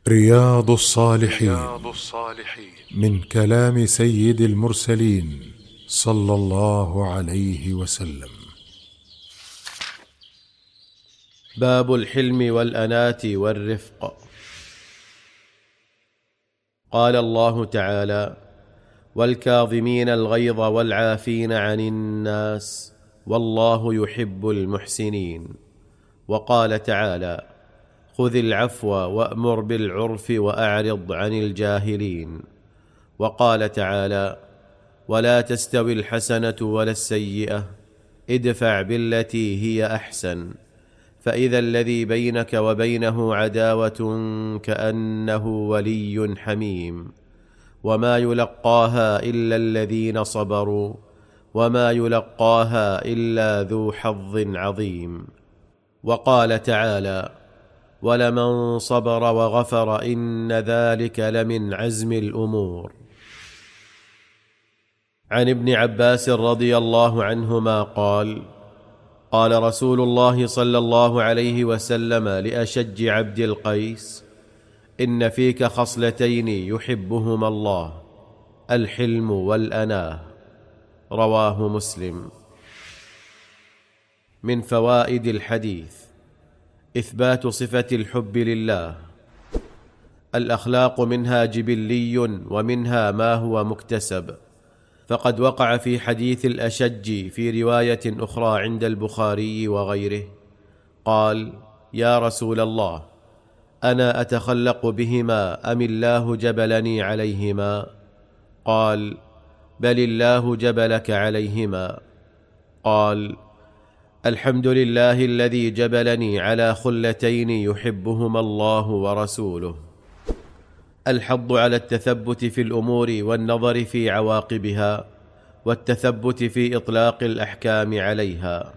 رياض الصالحين من كلام سيد المرسلين صلى الله عليه وسلم. باب الحلم والأناة والرفق. قال الله تعالى: والكاظمين الغيظ والعافين عن الناس والله يحب المحسنين. وقال تعالى: خذ العفو وأمر بالعرف وأعرض عن الجاهلين. وقال تعالى: ولا تستوي الحسنة ولا السيئة ادفع بالتي هي أحسن فإذا الذي بينك وبينه عداوة كأنه ولي حميم وما يلقاها إلا الذين صبروا وما يلقاها إلا ذو حظ عظيم. وقال تعالى: ولمن صبر وغفر إن ذلك لمن عزم الأمور. عن ابن عباس رضي الله عنهما قال: قال رسول الله صلى الله عليه وسلم لأشج عبد القيس: إن فيك خصلتين يحبهما الله، الحلم والأناه. رواه مسلم. من فوائد الحديث: إثبات صفة الحب لله. الأخلاق منها جبلي ومنها ما هو مكتسب، فقد وقع في حديث الأشج في رواية أخرى عند البخاري وغيره قال: يا رسول الله، أنا أتخلق بهما أم الله جبلني عليهما؟ قال: بل الله جبلك عليهما. قال: الحمد لله الذي جبلني على خلتين يحبهما الله ورسوله. الحض على التثبت في الأمور والنظر في عواقبها والتثبت في إطلاق الأحكام عليها.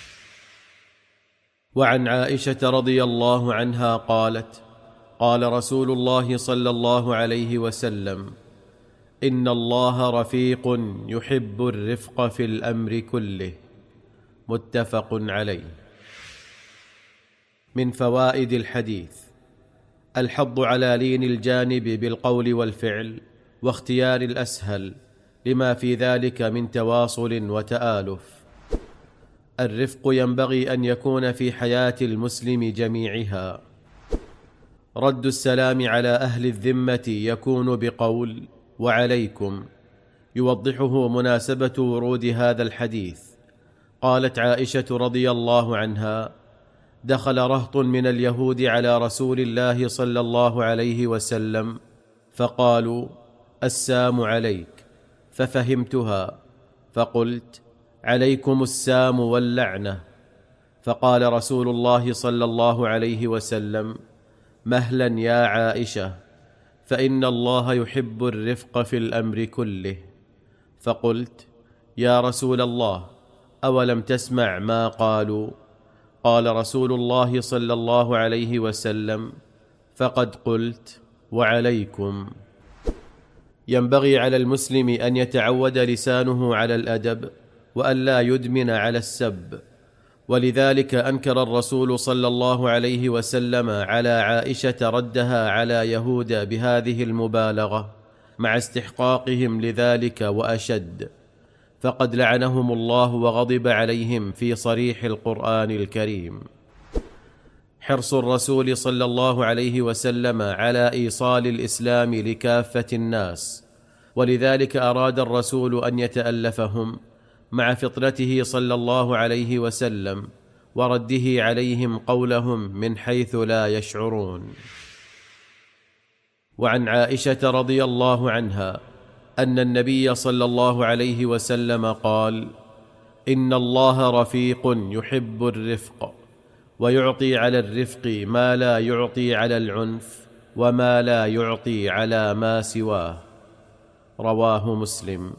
وعن عائشة رضي الله عنها قالت: قال رسول الله صلى الله عليه وسلم: إن الله رفيق يحب الرفق في الأمر كله. متفق عليه. من فوائد الحديث: الحض على لين الجانب بالقول والفعل واختيار الأسهل لما في ذلك من تواصل وتآلف. الرفق ينبغي أن يكون في حياة المسلم جميعها. رد السلام على أهل الذمة يكون بقول: وعليكم، يوضحه مناسبة ورود هذا الحديث. قالت عائشة رضي الله عنها: دخل رهط من اليهود على رسول الله صلى الله عليه وسلم فقالوا: السام عليك، ففهمتها فقلت: عليكم السام واللعنة. فقال رسول الله صلى الله عليه وسلم: مهلا يا عائشة، فإن الله يحب الرفق في الأمر كله. فقلت: يا رسول الله، أولم تسمع ما قالوا؟ قال رسول الله صلى الله عليه وسلم: فقد قلت، وعليكم. ينبغي على المسلم أن يتعود لسانه على الأدب وأن لا يدمن على السب، ولذلك أنكر الرسول صلى الله عليه وسلم على عائشة ردها على يهود بهذه المبالغة مع استحقاقهم لذلك وأشد، فقد لعنهم الله وغضب عليهم في صريح القرآن الكريم. حرص الرسول صلى الله عليه وسلم على إيصال الإسلام لكافة الناس، ولذلك أراد الرسول أن يتألفهم مع فطرته صلى الله عليه وسلم ورده عليهم قولهم من حيث لا يشعرون. وعن عائشة رضي الله عنها أن النبي صلى الله عليه وسلم قال: إن الله رفيق يحب الرفق، ويعطي على الرفق ما لا يعطي على العنف وما لا يعطي على ما سواه. رواه مسلم.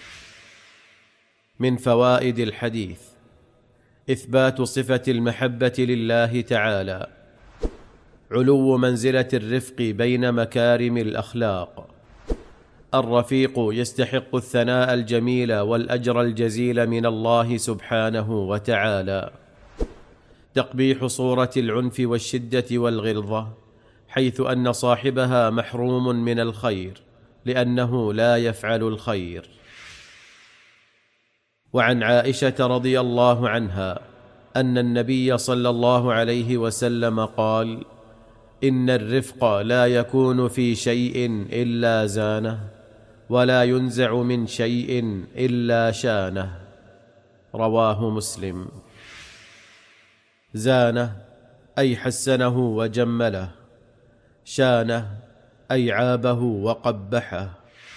من فوائد الحديث: إثبات صفة المحبة لله تعالى، علو منزلة الرفق بين مكارم الأخلاق. الرفيق يستحق الثناء الجميل والأجر الجزيل من الله سبحانه وتعالى. تقبيح صورة العنف والشدة والغلظة حيث أن صاحبها محروم من الخير لأنه لا يفعل الخير. وعن عائشة رضي الله عنها أن النبي صلى الله عليه وسلم قال: إن الرفق لا يكون في شيء إلا زانه، ولا ينزع من شيء إلا شانه. رواه مسلم. زانه أي حسنه وجمله، شانه أي عابه وقبحه.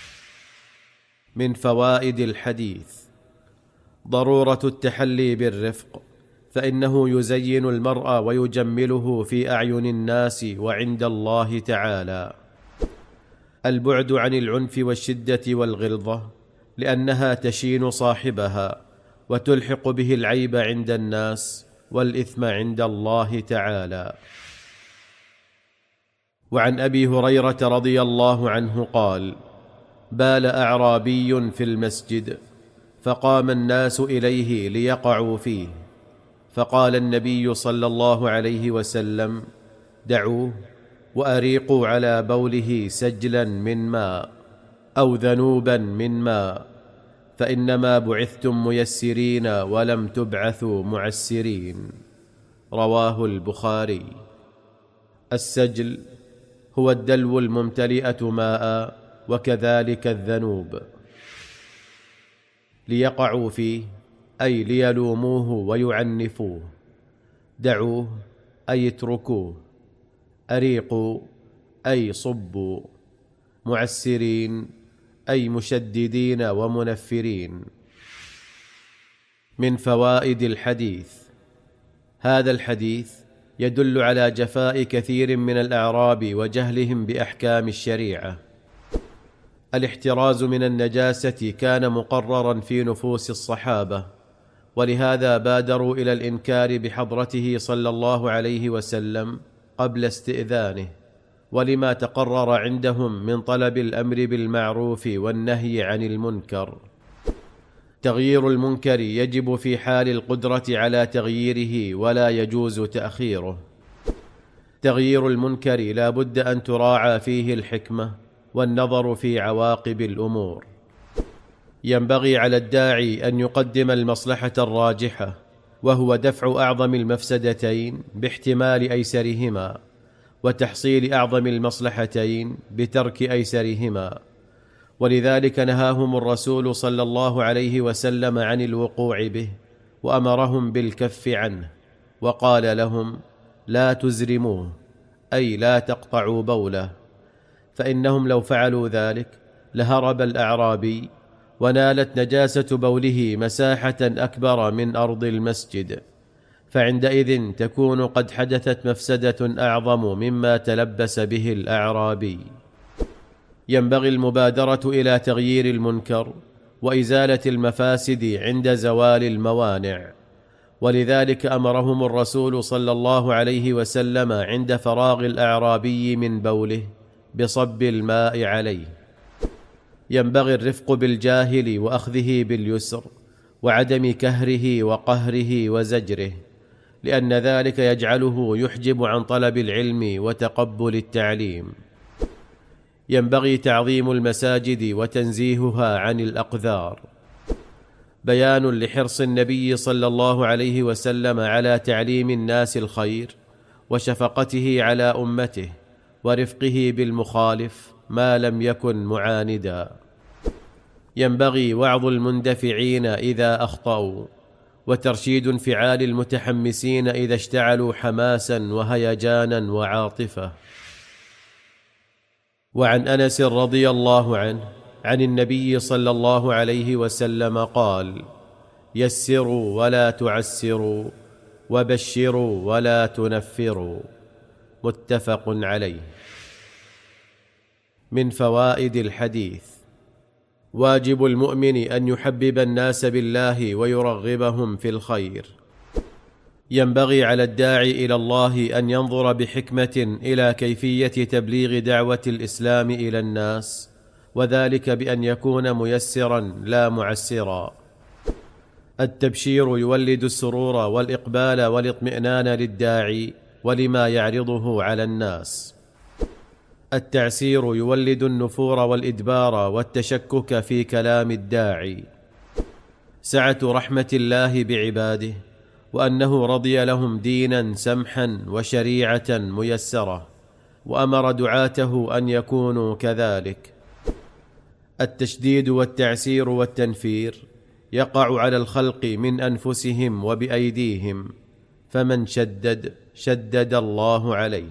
من فوائد الحديث: ضرورة التحلي بالرفق، فإنه يزين المرء ويجمله في أعين الناس وعند الله تعالى. البعد عن العنف والشدة والغلظة، لأنها تشين صاحبها وتلحق به العيب عند الناس والإثم عند الله تعالى. وعن أبي هريرة رضي الله عنه قال: بال أعرابي في المسجد، فقام الناس إليه ليقعوا فيه، فقال النبي صلى الله عليه وسلم: دعوه وأريقوا على بوله سجلا من ماء أو ذنوبا من ماء، فإنما بعثتم ميسرين ولم تبعثوا معسرين. رواه البخاري. السجل هو الدلو الممتلئة ماء، وكذلك الذنوب. ليقعوا فيه أي ليلوموه ويعنفوه. دعوه أي اتركوه. أريقوا أي صبوا. معسرين أي مشددين ومنفرين. من فوائد الحديث: هذا الحديث يدل على جفاء كثير من الأعراب وجهلهم بأحكام الشريعة. الاحتراز من النجاسة كان مقررا في نفوس الصحابة، ولهذا بادروا إلى الإنكار بحضرته صلى الله عليه وسلم قبل استئذانه، ولما تقرر عندهم من طلب الأمر بالمعروف والنهي عن المنكر. تغيير المنكر يجب في حال القدرة على تغييره، ولا يجوز تأخيره. تغيير المنكر لا بد أن تراعى فيه الحكمة والنظر في عواقب الأمور. ينبغي على الداعي أن يقدم المصلحة الراجحة، وهو دفع أعظم المفسدتين باحتمال أيسرهما، وتحصيل أعظم المصلحتين بترك أيسرهما. ولذلك نهاهم الرسول صلى الله عليه وسلم عن الوقوع به، وأمرهم بالكف عنه، وقال لهم: لا تزرموه، أي لا تقطعوا بوله، فإنهم لو فعلوا ذلك لهرب الأعرابي، ونالت نجاسة بوله مساحة أكبر من أرض المسجد، فعندئذ تكون قد حدثت مفسدة أعظم مما تلبس به الأعرابي. ينبغي المبادرة إلى تغيير المنكر وإزالة المفاسد عند زوال الموانع، ولذلك أمرهم الرسول صلى الله عليه وسلم عند فراغ الأعرابي من بوله بصب الماء عليه. ينبغي الرفق بالجاهل وأخذه باليسر، وعدم كهره وقهره وزجره، لأن ذلك يجعله يحجب عن طلب العلم وتقبل التعليم. ينبغي تعظيم المساجد وتنزيهها عن الأقذار. بيان لحرص النبي صلى الله عليه وسلم على تعليم الناس الخير، وشفقته على أمته، ورفقه بالمخالف ما لم يكن معاندا. ينبغي وعظ المندفعين إذا أخطأوا، وترشيد انفعال المتحمسين إذا اشتعلوا حماسا وهيجانا وعاطفة. وعن أنس رضي الله عنه عن النبي صلى الله عليه وسلم قال: يسروا ولا تعسروا، وبشروا ولا تنفروا. متفق عليه. من فوائد الحديث: واجب المؤمن أن يحبب الناس بالله ويرغبهم في الخير. ينبغي على الداعي إلى الله أن ينظر بحكمة إلى كيفية تبليغ دعوة الإسلام إلى الناس، وذلك بأن يكون ميسرا لا معسرا. التبشير يولد السرور والإقبال والاطمئنان للداعي ولما يعرضه على الناس. التعسير يولد النفور والإدبار والتشكك في كلام الداعي. سعة رحمة الله بعباده، وأنه رضي لهم دينا سمحا وشريعة ميسرة، وأمر دعاته أن يكونوا كذلك. التشديد والتعسير والتنفير يقع على الخلق من أنفسهم وبأيديهم، فمن شدد الله عليه.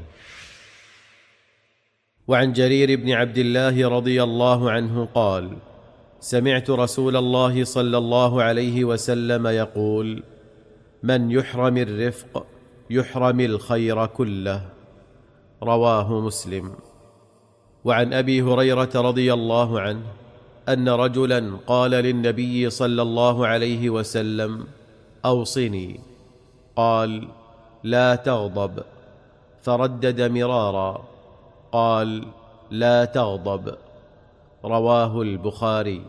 وعن جرير بن عبد الله رضي الله عنه قال: سمعت رسول الله صلى الله عليه وسلم يقول: من يحرم الرفق يحرم الخير كله. رواه مسلم. وعن أبي هريرة رضي الله عنه أن رجلا قال للنبي صلى الله عليه وسلم: أوصني. قال: لا تغضب. فردد مرارا: قال: لا تغضب. رواه البخاري.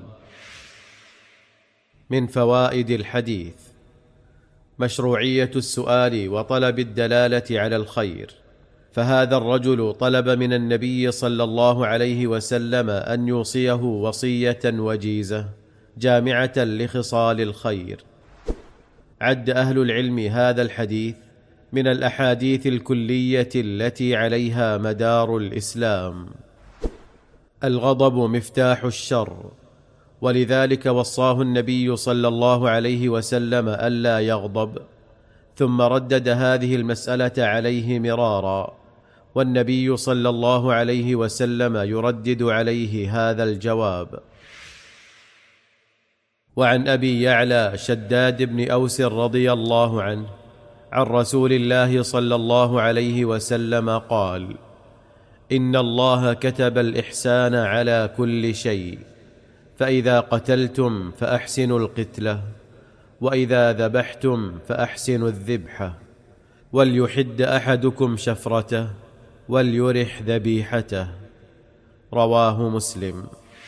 من فوائد الحديث: مشروعية السؤال وطلب الدلالة على الخير، فهذا الرجل طلب من النبي صلى الله عليه وسلم أن يوصيه وصية وجيزة جامعة لخصال الخير. عد أهل العلم هذا الحديث من الأحاديث الكلية التي عليها مدار الإسلام. الغضب مفتاح الشر، ولذلك وصاه النبي صلى الله عليه وسلم ألا يغضب، ثم ردد هذه المسألة عليه مرارا، والنبي صلى الله عليه وسلم يردد عليه هذا الجواب. وعن أبي يعلى شداد بن أوس رضي الله عنه عن رسول الله صلى الله عليه وسلم قال: إن الله كتب الإحسان على كل شيء، فإذا قتلتم فأحسنوا القتلة، وإذا ذبحتم فأحسنوا الذبحة، وليحد أحدكم شفرته، وليرح ذبيحته. رواه مسلم.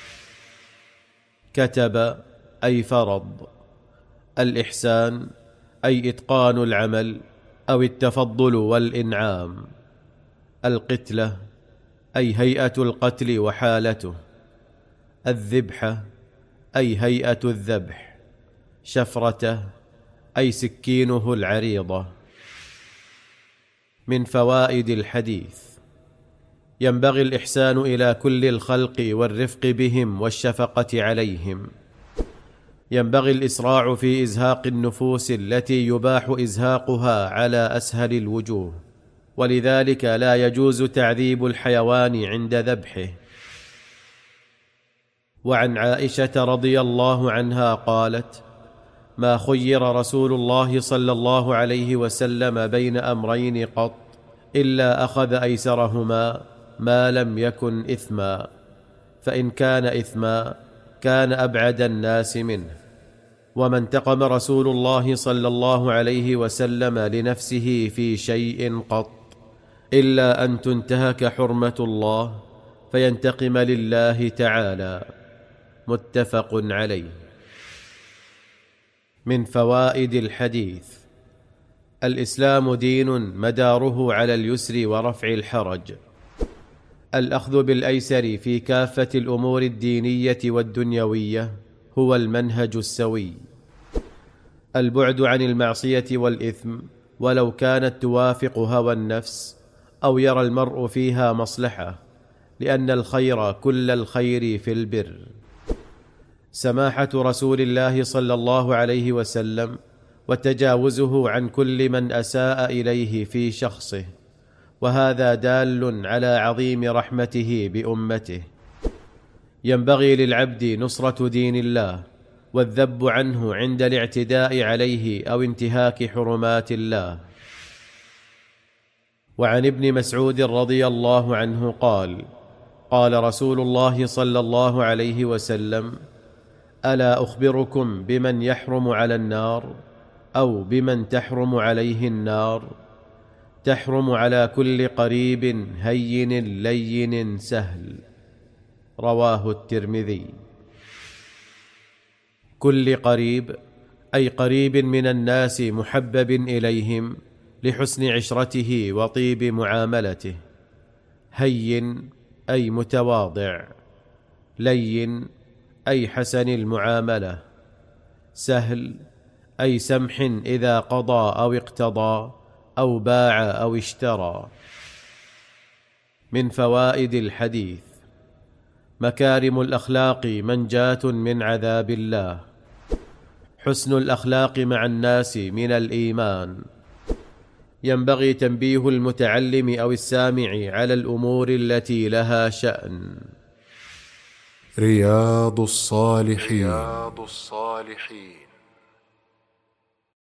كتب أي فرض. الإحسان أي إتقان العمل أو التفضل والإنعام. القتلة أي هيئة القتل وحالته. الذبحة أي هيئة الذبح. شفرته أي سكينه العريضة. من فوائد الحديث: ينبغي الإحسان إلى كل الخلق والرفق بهم والشفقة عليهم. ينبغي الإسراع في إزهاق النفوس التي يباح إزهاقها على أسهل الوجوه، ولذلك لا يجوز تعذيب الحيوان عند ذبحه. وعن عائشة رضي الله عنها قالت: ما خير رسول الله صلى الله عليه وسلم بين أمرين قط إلا أخذ أيسرهما ما لم يكن إثما، فإن كان إثما كان أبعد الناس منه. وما انتقم رسول الله صلى الله عليه وسلم لنفسه في شيء قط إلا أن تنتهك حرمة الله فينتقم لله تعالى. متفق عليه. من فوائد الحديث: الإسلام دين مداره على اليسر ورفع الحرج. الأخذ بالأيسر في كافة الأمور الدينية والدنيوية هو المنهج السوي. البعد عن المعصية والإثم ولو كانت توافق هوى النفس أو يرى المرء فيها مصلحة، لأن الخير كل الخير في البر. سماحة رسول الله صلى الله عليه وسلم وتجاوزه عن كل من أساء إليه في شخصه، وهذا دال على عظيم رحمته بأمته. ينبغي للعبد نصرة دين الله والذب عنه عند الاعتداء عليه أو انتهاك حرمات الله. وعن ابن مسعود رضي الله عنه قال: قال رسول الله صلى الله عليه وسلم: ألا أخبركم بمن يحرم على النار أو بمن تحرم عليه النار؟ تحرم على كل قريب هين لين سهل. رواه الترمذي. كل قريب أي قريب من الناس محبب إليهم لحسن عشرته وطيب معاملته. هين أي متواضع، لين أي حسن المعاملة، سهل أي سمح إذا قضى أو اقتضى أو باع أو اشترى. من فوائد الحديث: مكارم الأخلاق منجاة من عذاب الله، حسن الأخلاق مع الناس من الإيمان، ينبغي تنبيه المتعلم أو السامع على الأمور التي لها شأن. رياض الصالحين